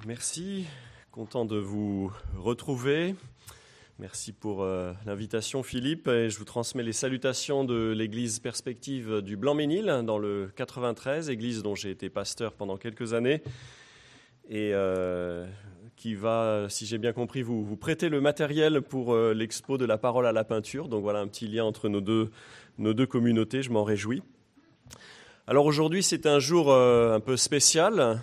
Merci, content de vous retrouver. Merci pour l'invitation, Philippe. Et je vous transmets les salutations de l'église Perspective du Blanc-Ménil, dans le 93, église dont j'ai été pasteur pendant quelques années, et qui va, si j'ai bien compris, vous prêter le matériel pour l'expo de la parole à la peinture. Donc voilà un petit lien entre nos deux communautés, je m'en réjouis. Alors aujourd'hui, c'est un jour un peu spécial.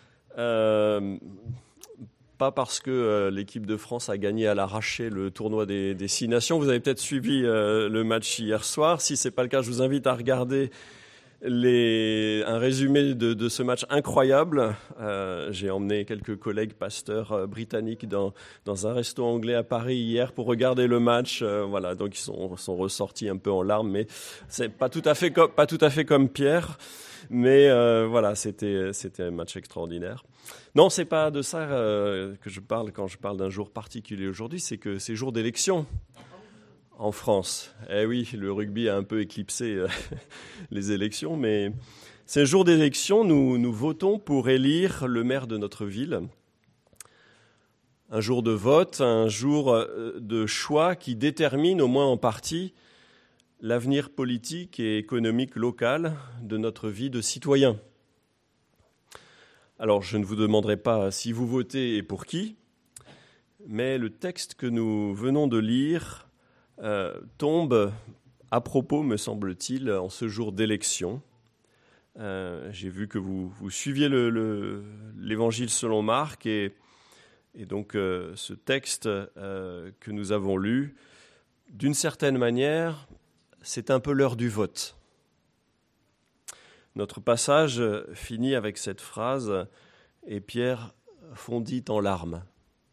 Pas parce que l'équipe de France a gagné à l'arraché le tournoi des 6 nations. Vous avez peut-être suivi le match hier soir. Si ce n'est pas le cas, je vous invite à regarder un résumé de ce match incroyable. J'ai emmené quelques collègues pasteurs britanniques dans un resto anglais à Paris hier pour regarder le match. Voilà, donc ils sont ressortis un peu en larmes, mais c'est pas tout à fait comme Pierre. Mais voilà, c'était un match extraordinaire. Non, c'est pas de ça que je parle quand je parle d'un jour particulier aujourd'hui, c'est que c'est jour d'élection en France. Eh oui, le rugby a un peu éclipsé les élections, mais c'est jour d'élection, nous votons pour élire le maire de notre ville. Un jour de vote, un jour de choix qui détermine au moins en partie l'avenir politique et économique local de notre vie de citoyen. Alors, je ne vous demanderai pas si vous votez et pour qui, mais le texte que nous venons de lire tombe à propos, me semble-t-il, en ce jour d'élection. J'ai vu que vous suiviez l'évangile selon Marc, et donc ce texte que nous avons lu, d'une certaine manière, c'est un peu l'heure du vote. Notre passage finit avec cette phrase « Et Pierre fondit en larmes ».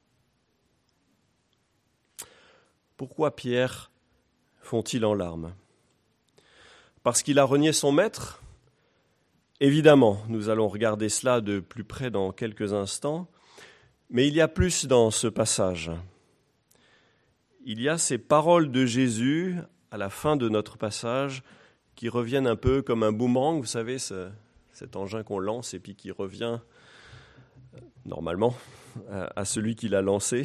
Pourquoi Pierre fond-il en larmes ? Parce qu'il a renié son maître ? Évidemment, nous allons regarder cela de plus près dans quelques instants, mais il y a plus dans ce passage. Il y a ces paroles de Jésus à la fin de notre passage qui reviennent un peu comme un boomerang, vous savez, cet engin qu'on lance et puis qui revient normalement à celui qui l'a lancé.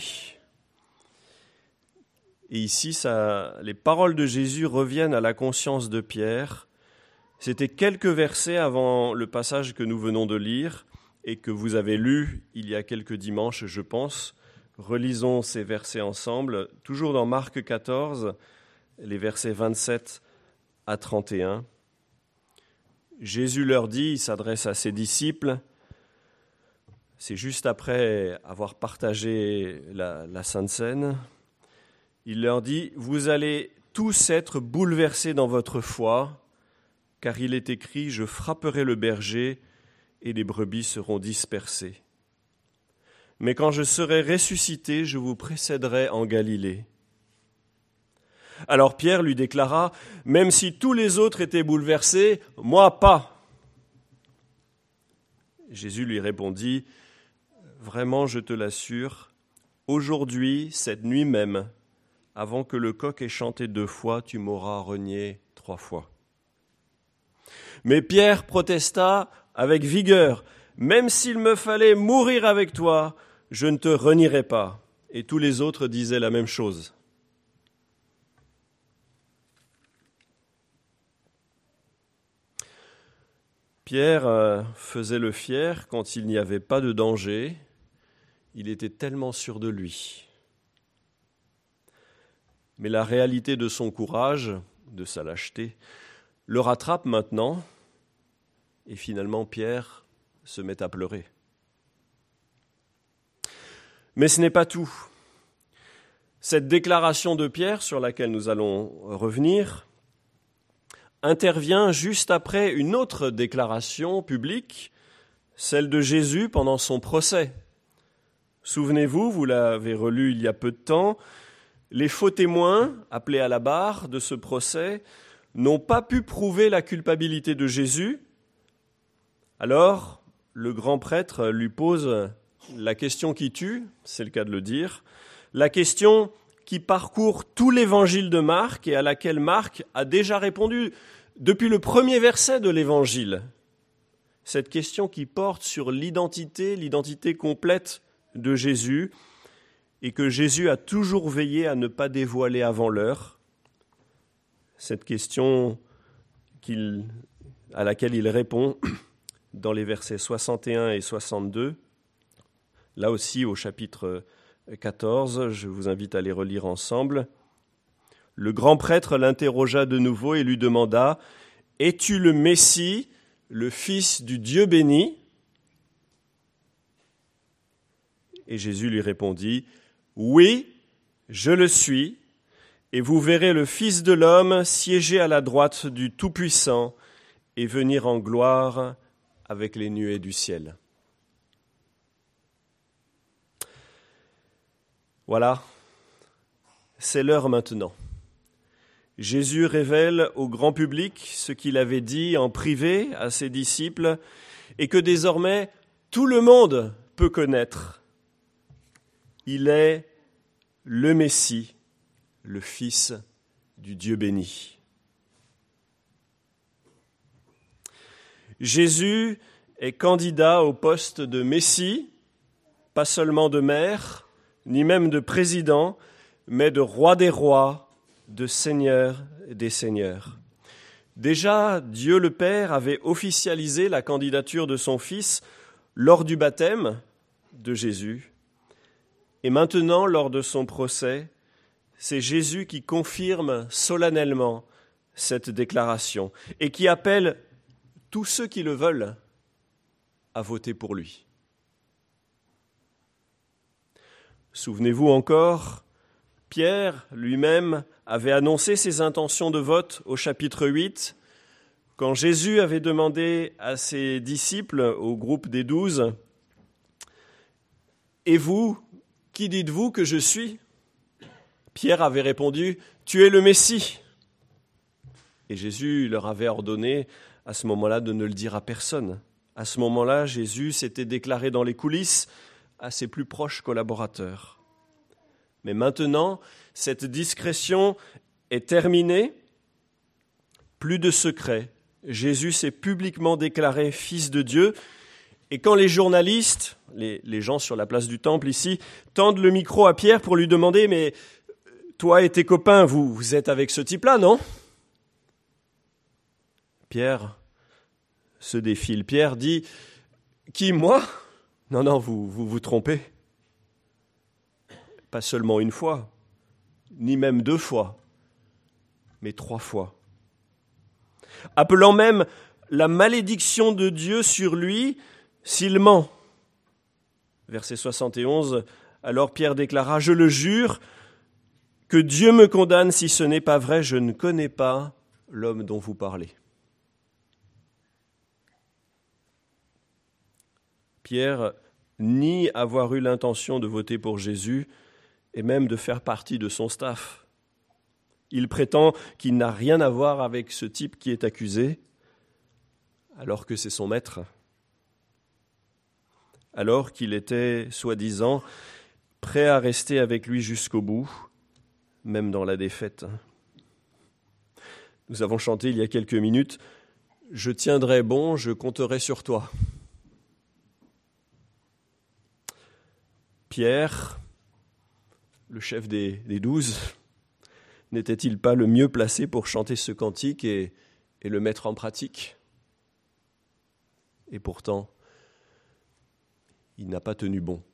Et ici, les paroles de Jésus reviennent à la conscience de Pierre. C'était quelques versets avant le passage que nous venons de lire et que vous avez lu il y a quelques dimanches, je pense. Relisons ces versets ensemble, toujours dans Marc 14, les versets 27 à 31. Jésus leur dit, il s'adresse à ses disciples, c'est juste après avoir partagé la Sainte Seine, il leur dit, vous allez tous être bouleversés dans votre foi, car il est écrit, je frapperai le berger et les brebis seront dispersées. Mais quand je serai ressuscité, je vous précéderai en Galilée. Alors Pierre lui déclara, « Même si tous les autres étaient bouleversés, moi pas. » Jésus lui répondit, « Vraiment, je te l'assure, aujourd'hui, cette nuit même, avant que le coq ait chanté 2 fois, tu m'auras renié 3 fois. » Mais Pierre protesta avec vigueur, « Même s'il me fallait mourir avec toi, je ne te renierai pas. » Et tous les autres disaient la même chose. Pierre faisait le fier quand il n'y avait pas de danger. Il était tellement sûr de lui. Mais la réalité de son courage, de sa lâcheté, le rattrape maintenant. Et finalement, Pierre se met à pleurer. Mais ce n'est pas tout. Cette déclaration de Pierre, sur laquelle nous allons revenir, intervient juste après une autre déclaration publique, celle de Jésus pendant son procès. Souvenez-vous, vous l'avez relu il y a peu de temps, les faux témoins, appelés à la barre de ce procès, n'ont pas pu prouver la culpabilité de Jésus. Alors, le grand prêtre lui pose la question qui tue, c'est le cas de le dire, la question qui parcourt tout l'évangile de Marc et à laquelle Marc a déjà répondu depuis le premier verset de l'évangile. cette question qui porte sur l'identité complète de Jésus, et que Jésus a toujours veillé à ne pas dévoiler avant l'heure. Cette question à laquelle il répond dans les versets 61 et 62, là aussi au chapitre 14, je vous invite à les relire ensemble. Le grand prêtre l'interrogea de nouveau et lui demanda « Es-tu le Messie, le Fils du Dieu béni ?» Et Jésus lui répondit « Oui, je le suis, et vous verrez le Fils de l'homme siéger à la droite du Tout-Puissant et venir en gloire avec les nuées du ciel. » Voilà, c'est l'heure maintenant. Jésus révèle au grand public ce qu'il avait dit en privé à ses disciples et que désormais tout le monde peut connaître. Il est le Messie, le Fils du Dieu béni. Jésus est candidat au poste de Messie, pas seulement de maire, ni même de président, mais de roi des rois, de seigneur des seigneurs. Déjà, Dieu le Père avait officialisé la candidature de son Fils lors du baptême de Jésus. Et maintenant, lors de son procès, c'est Jésus qui confirme solennellement cette déclaration et qui appelle tous ceux qui le veulent à voter pour lui. Souvenez-vous encore, Pierre lui-même avait annoncé ses intentions de vote au chapitre 8, quand Jésus avait demandé à ses disciples, au groupe des 12, « Et vous, qui dites-vous que je suis ?» Pierre avait répondu, « Tu es le Messie. » Et Jésus leur avait ordonné à ce moment-là de ne le dire à personne. À ce moment-là, Jésus s'était déclaré dans les coulisses à ses plus proches collaborateurs. Mais maintenant, cette discrétion est terminée. Plus de secret. Jésus s'est publiquement déclaré fils de Dieu. Et quand les journalistes, les gens sur la place du Temple ici, tendent le micro à Pierre pour lui demander « Mais toi et tes copains, vous êtes avec ce type-là, non ?» Pierre se défile. Pierre dit « Qui, moi ? Non, vous trompez. Pas seulement une fois, ni même 2 fois, mais 3 fois. Appelant même la malédiction de Dieu sur lui s'il ment. » Verset 71, alors Pierre déclara « Je le jure, que Dieu me condamne si ce n'est pas vrai, je ne connais pas l'homme dont vous parlez. » Pierre nie avoir eu l'intention de voter pour Jésus et même de faire partie de son staff. Il prétend qu'il n'a rien à voir avec ce type qui est accusé, alors que c'est son maître, alors qu'il était, soi-disant, prêt à rester avec lui jusqu'au bout, même dans la défaite. Nous avons chanté il y a quelques minutes « Je tiendrai bon, je compterai sur toi ». Pierre, le chef des 12, n'était-il pas le mieux placé pour chanter ce cantique et le mettre en pratique ? Et pourtant, il n'a pas tenu bon.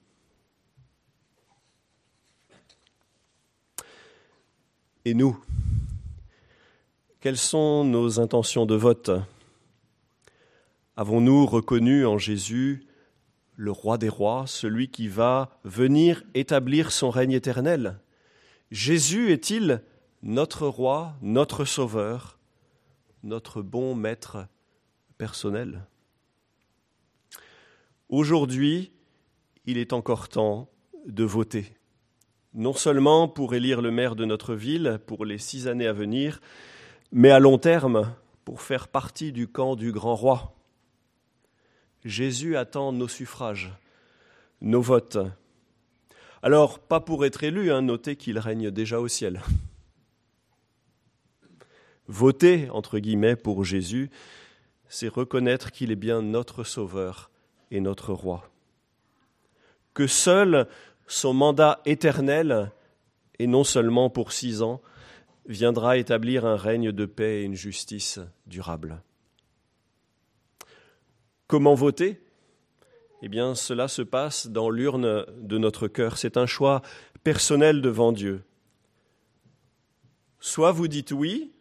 Et nous, quelles sont nos intentions de vote ? Avons-nous reconnu en Jésus le roi des rois, celui qui va venir établir son règne éternel? Jésus est-il notre roi, notre sauveur, notre bon maître personnel? Aujourd'hui, il est encore temps de voter. Non seulement pour élire le maire de notre ville pour les 6 années à venir, mais à long terme pour faire partie du camp du grand roi. Jésus attend nos suffrages, nos votes. Alors, pas pour être élu, notez qu'il règne déjà au ciel. Voter, entre guillemets, pour Jésus, c'est reconnaître qu'il est bien notre Sauveur et notre Roi. Que seul son mandat éternel, et non seulement pour 6 ans, viendra établir un règne de paix et une justice durable. Comment voter ? Eh bien, cela se passe dans l'urne de notre cœur. C'est un choix personnel devant Dieu. Soit vous dites oui,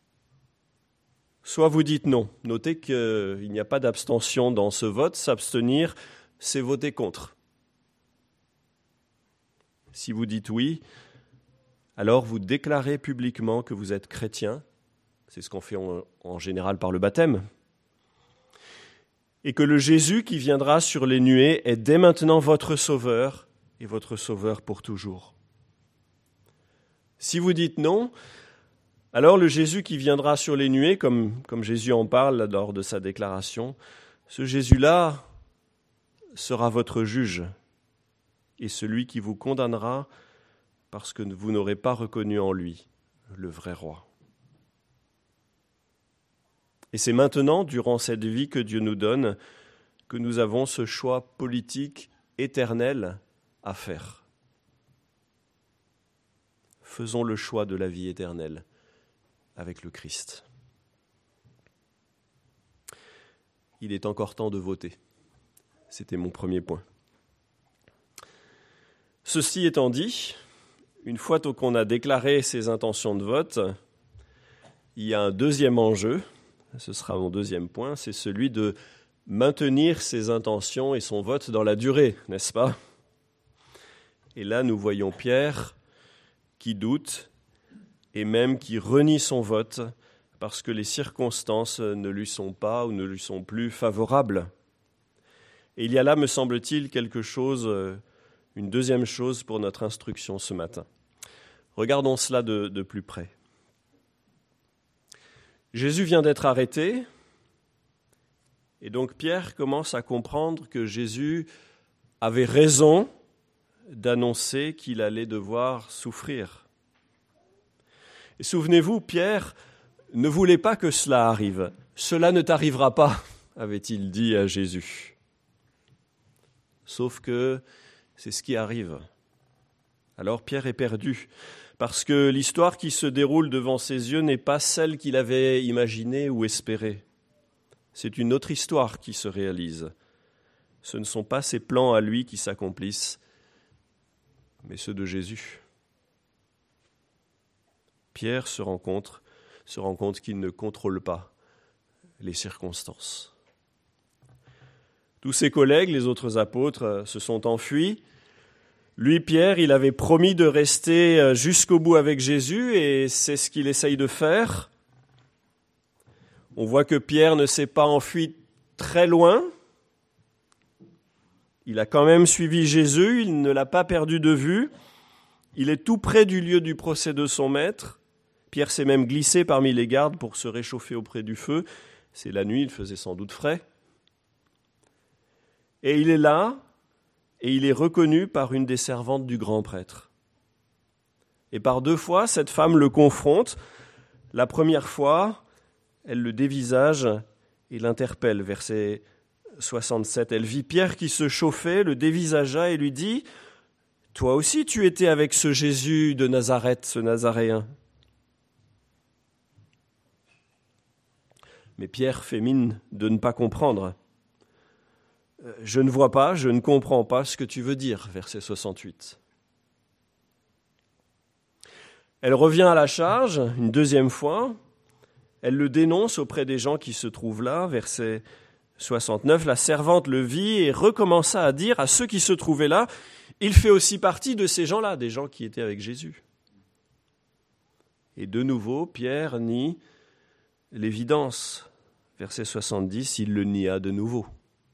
soit vous dites non. Notez qu'il n'y a pas d'abstention dans ce vote. S'abstenir, c'est voter contre. Si vous dites oui, alors vous déclarez publiquement que vous êtes chrétien. C'est ce qu'on fait en général par le baptême. Et que le Jésus qui viendra sur les nuées est dès maintenant votre Sauveur et votre Sauveur pour toujours. Si vous dites non, alors le Jésus qui viendra sur les nuées, comme Jésus en parle lors de sa déclaration, ce Jésus-là sera votre juge et celui qui vous condamnera parce que vous n'aurez pas reconnu en lui le vrai roi. Et c'est maintenant, durant cette vie que Dieu nous donne, que nous avons ce choix politique éternel à faire. Faisons le choix de la vie éternelle avec le Christ. Il est encore temps de voter. C'était mon premier point. Ceci étant dit, une fois qu'on a déclaré ses intentions de vote, il y a un deuxième enjeu, ce sera mon deuxième point, c'est celui de maintenir ses intentions et son vote dans la durée, n'est-ce pas ? Et là, nous voyons Pierre qui doute et même qui renie son vote parce que les circonstances ne lui sont pas ou ne lui sont plus favorables. Et il y a là, me semble-t-il, quelque chose, une deuxième chose pour notre instruction ce matin. Regardons cela de plus près. Jésus vient d'être arrêté, et donc Pierre commence à comprendre que Jésus avait raison d'annoncer qu'il allait devoir souffrir. Et souvenez-vous, Pierre ne voulait pas que cela arrive. « Cela ne t'arrivera pas », avait-il dit à Jésus. Sauf que c'est ce qui arrive. Alors Pierre est perdu, parce que l'histoire qui se déroule devant ses yeux n'est pas celle qu'il avait imaginée ou espérée. C'est une autre histoire qui se réalise. Ce ne sont pas ses plans à lui qui s'accomplissent, mais ceux de Jésus. Pierre se rend compte qu'il ne contrôle pas les circonstances. Tous ses collègues, les autres apôtres, se sont enfuis. Lui, Pierre, il avait promis de rester jusqu'au bout avec Jésus et c'est ce qu'il essaye de faire. On voit que Pierre ne s'est pas enfui très loin. Il a quand même suivi Jésus, il ne l'a pas perdu de vue. Il est tout près du lieu du procès de son maître. Pierre s'est même glissé parmi les gardes pour se réchauffer auprès du feu. C'est la nuit, il faisait sans doute frais. Et il est là, et il est reconnu par une des servantes du grand prêtre. Et par 2 fois, cette femme le confronte. La première fois, elle le dévisage et l'interpelle. Verset 67. Elle vit Pierre qui se chauffait, le dévisagea et lui dit « Toi aussi tu étais avec ce Jésus de Nazareth, ce Nazaréen. » Mais Pierre fait mine de ne pas comprendre. « Je ne vois pas, je ne comprends pas ce que tu veux dire. » Verset 68. Elle revient à la charge une 2e fois. Elle le dénonce auprès des gens qui se trouvent là. Verset 69. La servante le vit et recommença à dire à ceux qui se trouvaient là, « Il fait aussi partie de ces gens-là, des gens qui étaient avec Jésus. » Et de nouveau, Pierre nie l'évidence. Verset 70, il le nia de nouveau.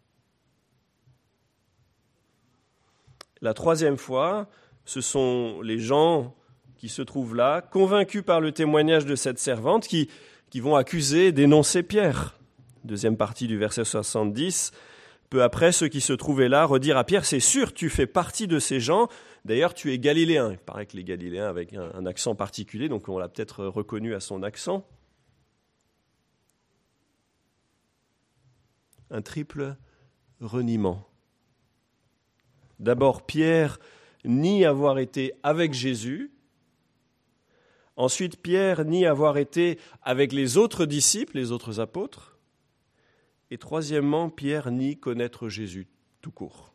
La 3e fois, ce sont les gens qui se trouvent là, convaincus par le témoignage de cette servante, qui vont accuser et dénoncer Pierre. 2e partie du verset 70. Peu après, ceux qui se trouvaient là redirent à Pierre, « C'est sûr, tu fais partie de ces gens. D'ailleurs, tu es galiléen. » Il paraît que les Galiléens avaient un accent particulier, donc on l'a peut-être reconnu à son accent. un triple reniement. D'abord, Pierre nie avoir été avec Jésus. Ensuite, Pierre nie avoir été avec les autres disciples, les autres apôtres. Et troisièmement, Pierre nie connaître Jésus tout court.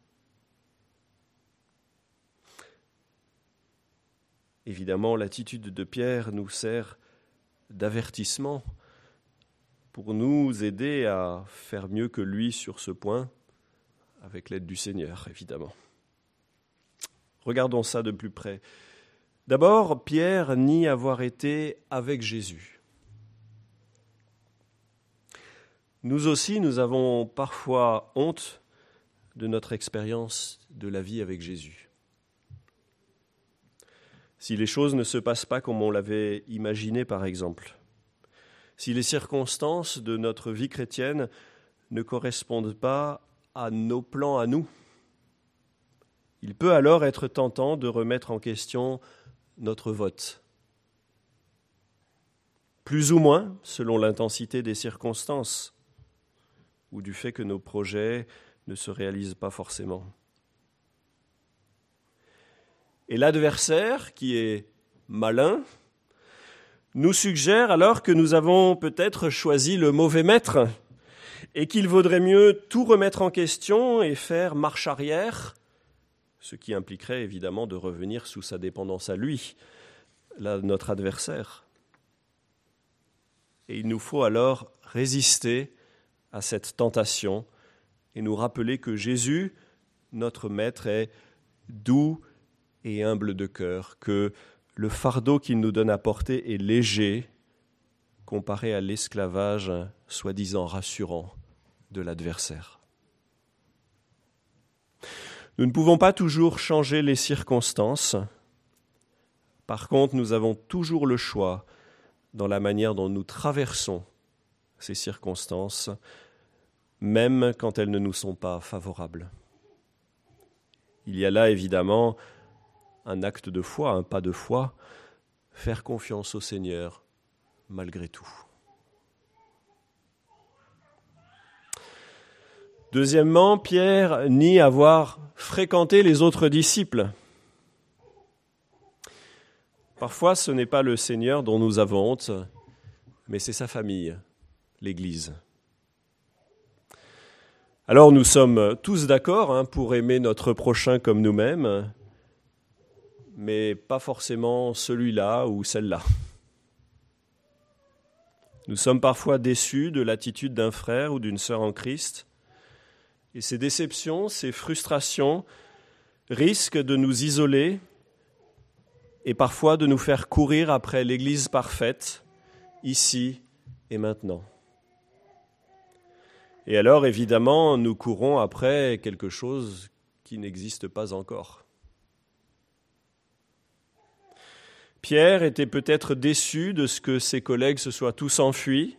Évidemment, l'attitude de Pierre nous sert d'avertissement pour nous aider à faire mieux que lui sur ce point, avec l'aide du Seigneur, évidemment. Regardons ça de plus près. D'abord, Pierre nie avoir été avec Jésus. Nous aussi, nous avons parfois honte de notre expérience de la vie avec Jésus. Si les choses ne se passent pas comme on l'avait imaginé, par exemple, si les circonstances de notre vie chrétienne ne correspondent pas à nos plans à nous, il peut alors être tentant de remettre en question notre vote. Plus ou moins, selon l'intensité des circonstances, ou du fait que nos projets ne se réalisent pas forcément. Et l'adversaire, qui est malin, nous suggère alors que nous avons peut-être choisi le mauvais maître et qu'il vaudrait mieux tout remettre en question et faire marche arrière, ce qui impliquerait évidemment de revenir sous sa dépendance à lui, là, notre adversaire. Et il nous faut alors résister à cette tentation et nous rappeler que Jésus, notre Maître, est doux et humble de cœur, que le fardeau qu'il nous donne à porter est léger comparé à l'esclavage soi-disant rassurant de l'adversaire. Nous ne pouvons pas toujours changer les circonstances. Par contre, nous avons toujours le choix dans la manière dont nous traversons ces circonstances, même quand elles ne nous sont pas favorables. Il y a là évidemment un acte de foi, un pas de foi, faire confiance au Seigneur malgré tout. Deuxièmement, Pierre nie avoir fréquenté les autres disciples. Parfois, ce n'est pas le Seigneur dont nous avons honte, mais c'est sa famille, l'Église. Alors nous sommes tous d'accord pour aimer notre prochain comme nous-mêmes, mais pas forcément celui-là ou celle-là. Nous sommes parfois déçus de l'attitude d'un frère ou d'une sœur en Christ, et ces déceptions, ces frustrations risquent de nous isoler et parfois de nous faire courir après l'Église parfaite, ici et maintenant. Et alors, évidemment, nous courons après quelque chose qui n'existe pas encore. Pierre était peut-être déçu de ce que ses collègues se soient tous enfuis,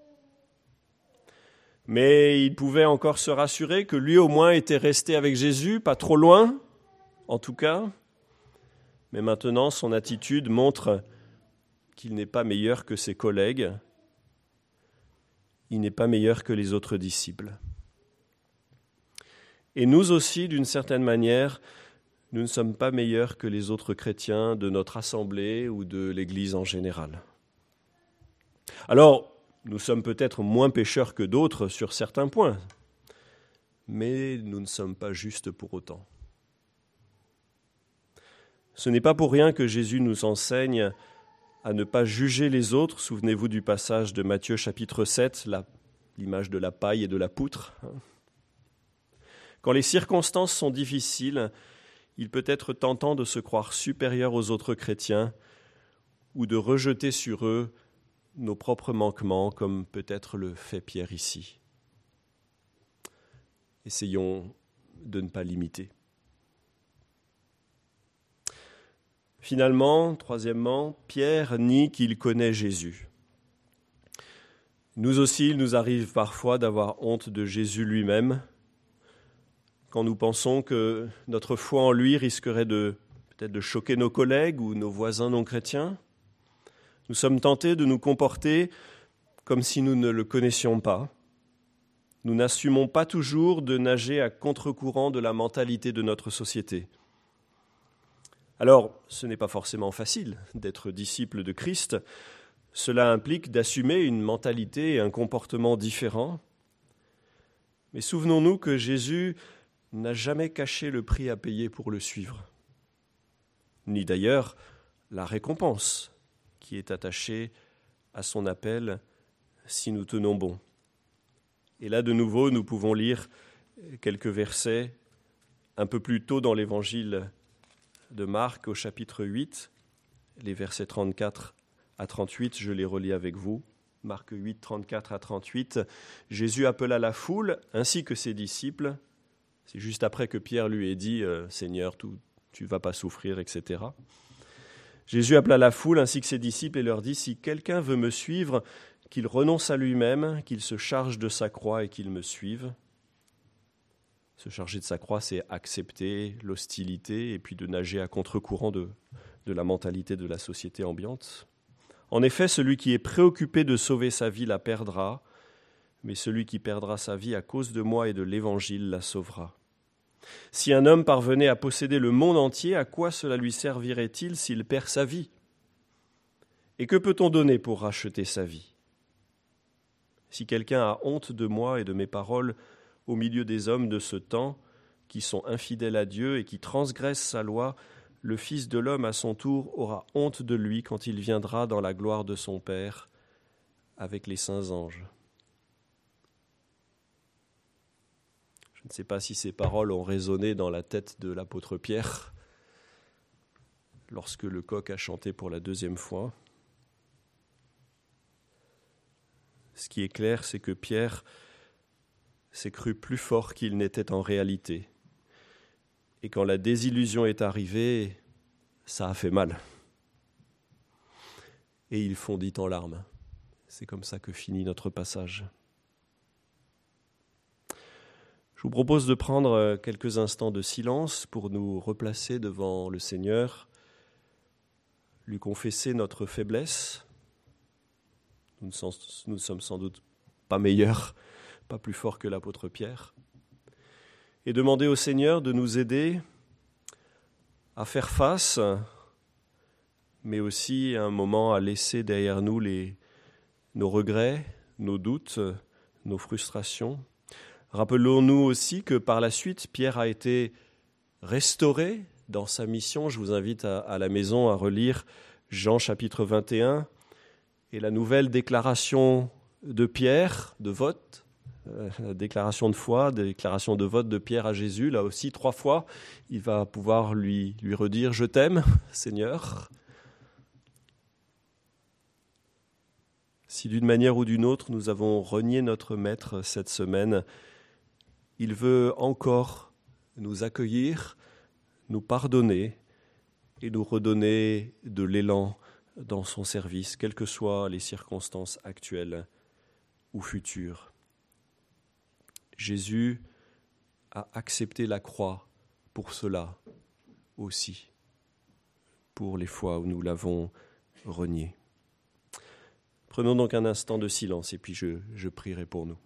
mais il pouvait encore se rassurer que lui au moins était resté avec Jésus, pas trop loin, en tout cas. Mais maintenant, son attitude montre qu'il n'est pas meilleur que ses collègues, il n'est pas meilleur que les autres disciples. Et nous aussi, d'une certaine manière, nous ne sommes pas meilleurs que les autres chrétiens de notre assemblée ou de l'Église en général. Alors, nous sommes peut-être moins pécheurs que d'autres sur certains points, mais nous ne sommes pas justes pour autant. Ce n'est pas pour rien que Jésus nous enseigne à ne pas juger les autres. Souvenez-vous du passage de Matthieu chapitre 7, l'image de la paille et de la poutre. Quand les circonstances sont difficiles, il peut être tentant de se croire supérieur aux autres chrétiens ou de rejeter sur eux nos propres manquements, comme peut-être le fait Pierre ici. Essayons de ne pas l'imiter. Finalement, troisièmement, Pierre nie qu'il connaît Jésus. Nous aussi, il nous arrive parfois d'avoir honte de Jésus lui-même, quand nous pensons que notre foi en lui risquerait peut-être de choquer nos collègues ou nos voisins non chrétiens. Nous sommes tentés de nous comporter comme si nous ne le connaissions pas, nous n'assumons pas toujours de nager à contre-courant de la mentalité de notre société. Alors, ce n'est pas forcément facile d'être disciple de Christ. Cela implique d'assumer une mentalité et un comportement différents. Mais souvenons-nous que Jésus n'a jamais caché le prix à payer pour le suivre, ni d'ailleurs la récompense qui est attachée à son appel si nous tenons bon. Et là, de nouveau, nous pouvons lire quelques versets un peu plus tôt dans l'évangile de Marc, au chapitre 8, les versets 34 à 38, je les relis avec vous. Marc 8, 34 à 38, Jésus appela la foule ainsi que ses disciples. C'est juste après que Pierre lui ait dit « Seigneur, tu ne vas pas souffrir, etc. » Jésus appela la foule ainsi que ses disciples et leur dit « Si quelqu'un veut me suivre, qu'il renonce à lui-même, qu'il se charge de sa croix et qu'il me suive. » Se charger de sa croix, c'est accepter l'hostilité et puis de nager à contre-courant de la mentalité de la société ambiante. En effet, celui qui est préoccupé de sauver sa vie la perdra, mais celui qui perdra sa vie à cause de moi et de l'Évangile la sauvera. Si un homme parvenait à posséder le monde entier, à quoi cela lui servirait-il s'il perd sa vie ? Et que peut-on donner pour racheter sa vie ? Si quelqu'un a honte de moi et de mes paroles au milieu des hommes de ce temps, qui sont infidèles à Dieu et qui transgressent sa loi, le Fils de l'homme à son tour aura honte de lui quand il viendra dans la gloire de son Père avec les saints anges. Je ne sais pas si ces paroles ont résonné dans la tête de l'apôtre Pierre lorsque le coq a chanté pour la deuxième fois. Ce qui est clair, c'est que Pierre s'est cru plus fort qu'il n'était en réalité. Et quand la désillusion est arrivée, ça a fait mal. Et il fondit en larmes. C'est comme ça que finit notre passage. Je vous propose de prendre quelques instants de silence pour nous replacer devant le Seigneur, lui confesser notre faiblesse. Nous ne sommes sans doute pas meilleurs, pas plus forts que l'apôtre Pierre, et demander au Seigneur de nous aider à faire face, mais aussi à un moment à laisser derrière nous nos regrets, nos doutes, nos frustrations. Rappelons-nous aussi que par la suite, Pierre a été restauré dans sa mission. Je vous invite à la maison à relire Jean chapitre 21 et la nouvelle déclaration de Pierre, de vote, déclaration de foi, déclaration de vote de Pierre à Jésus. Là aussi, 3 fois, il va pouvoir lui redire « Je t'aime, Seigneur ». Si d'une manière ou d'une autre, nous avons renié notre Maître cette semaine, il veut encore nous accueillir, nous pardonner et nous redonner de l'élan dans son service, quelles que soient les circonstances actuelles ou futures. Jésus a accepté la croix pour cela aussi, pour les fois où nous l'avons renié. Prenons donc un instant de silence et puis je prierai pour nous.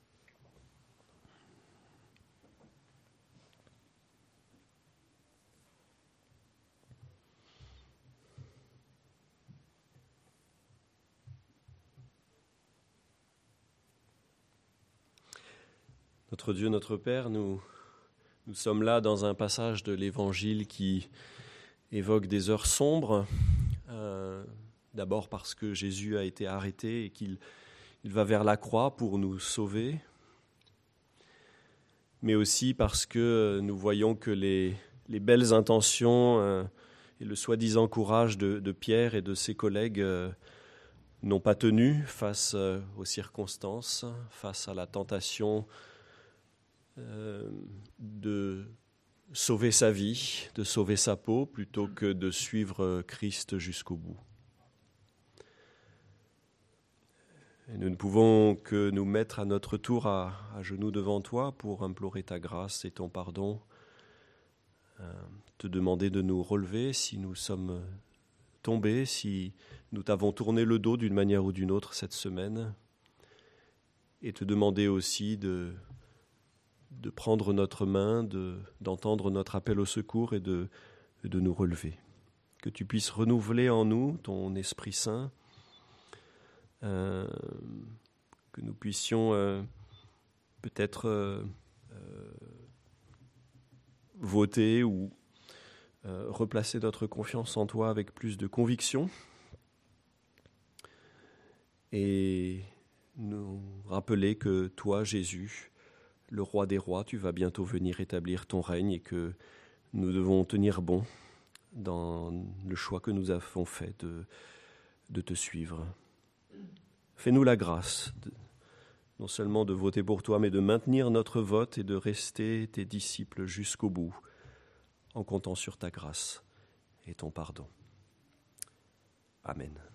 Notre Dieu, notre Père, nous sommes là dans un passage de l'Évangile qui évoque des heures sombres, d'abord parce que Jésus a été arrêté et qu'il va vers la croix pour nous sauver, mais aussi parce que nous voyons que les belles intentions et le soi-disant courage de Pierre et de ses collègues n'ont pas tenu face aux circonstances, face à la tentation de sauver sa vie, de sauver sa peau, plutôt que de suivre Christ jusqu'au bout. Et nous ne pouvons que nous mettre à notre tour à genoux devant toi pour implorer ta grâce et ton pardon, te demander de nous relever si nous sommes tombés, si nous t'avons tourné le dos d'une manière ou d'une autre cette semaine, et te demander aussi de prendre notre main, d'entendre notre appel au secours et de nous relever. Que tu puisses renouveler en nous ton Esprit Saint, que nous puissions peut-être voter ou replacer notre confiance en toi avec plus de conviction et nous rappeler que toi, Jésus, le roi des rois, tu vas bientôt venir établir ton règne et que nous devons tenir bon dans le choix que nous avons fait de te suivre. Fais-nous la grâce, non seulement de voter pour toi, mais de maintenir notre vote et de rester tes disciples jusqu'au bout, en comptant sur ta grâce et ton pardon. Amen.